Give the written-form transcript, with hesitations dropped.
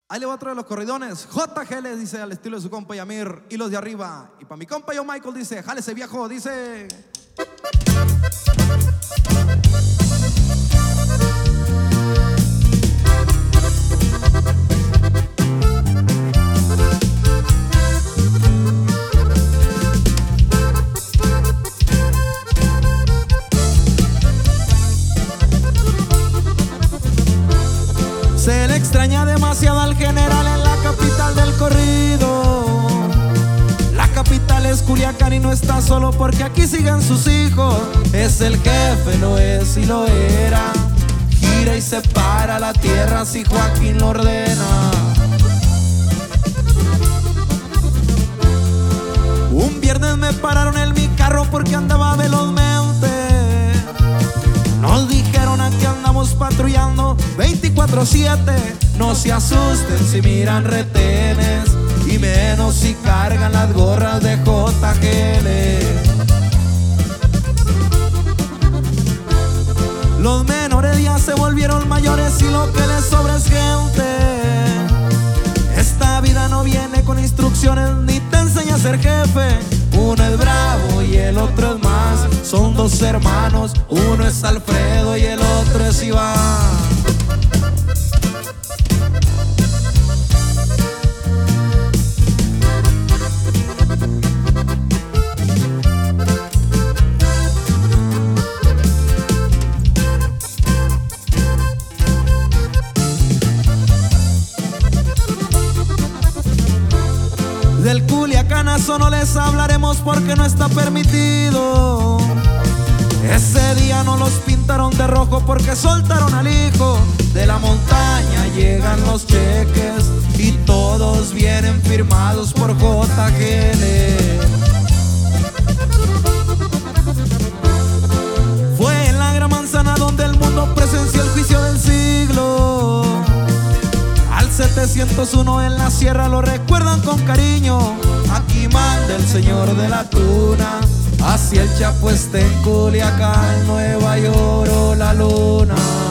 Ahí le va otro de los corridones. JG le dice al estilo de su compa Yamir y los de arriba. Y para mi compa yo Michael dice, jálese viejo, dice. Se le extraña demasiado al general en la capital del corrido. La capital es Culiacán y no está solo porque aquí siguen sus hijos. Es el jefe, lo es y lo era. Gira y separa la tierra si Joaquín lo ordena. Un viernes me pararon en mi carro porque andaba velozmente. Nos dijeron aquí andamos patrullando 24/7. No se asusten si miran retenes, y menos si cargan las gorras de JGL. Los menores ya se volvieron mayores y lo que les sobra es gente. Esta vida no viene con instrucciones ni te enseña a ser jefe. Uno es bravo y el otro es más. Son dos hermanos, uno es Alfredo y el otro es Iván. Del Culiacanazo no les hablaremos porque no está permitido. Ese día no los pintaron de rojo porque soltaron al hijo. De la montaña llegan los cheques y todos vienen firmados por JGL. Fue en la Gran Manzana donde el mundo presenció el juicio del siglo. Al 701 en la sierra lo recuerdan con cariño. Aquí manda el señor de la tuna. Así el Chapo está en Culiacán, Nueva York, la luna.